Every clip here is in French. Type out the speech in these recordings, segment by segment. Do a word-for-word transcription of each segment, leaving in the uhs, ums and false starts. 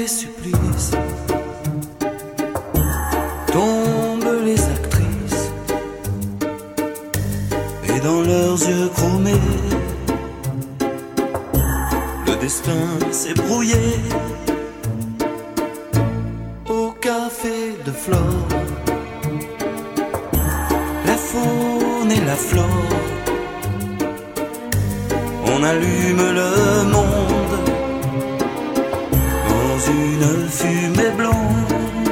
supplices, tombent les actrices, et dans leurs yeux chromés, le destin s'est brouillé. Au café de Flore, la faune et la flore, on allume le monde dans une fumée blonde.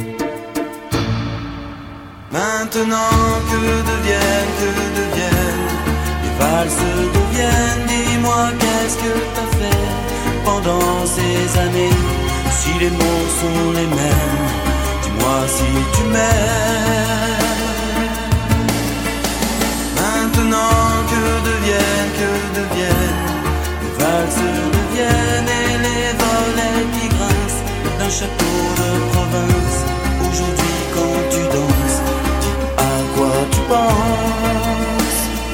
Maintenant que deviennent, que deviennent les valses deviennent. Dis-moi qu'est-ce que t'as fait pendant ces années? Si les mots sont les mêmes, dis-moi si tu m'aimes. Maintenant que deviennent, que deviennent les valses deviennent et les volets qui grincent d'un château de province. Aujourd'hui quand tu danses, dis à quoi tu penses.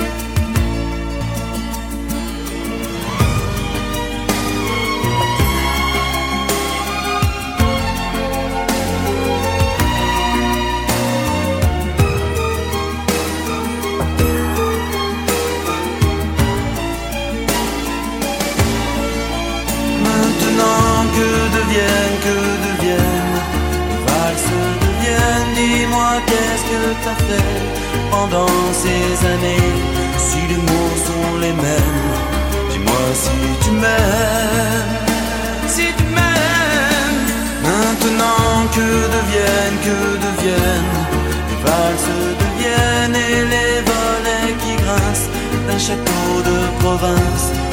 Que deviennent les valses deviennent. Dis-moi qu'est-ce que t'as fait pendant ces années? Si les mots sont les mêmes, dis-moi si tu m'aimes. Si tu m'aimes. Maintenant que deviennent, que deviennent les valses deviennent et les volets qui grincent d'un château de province.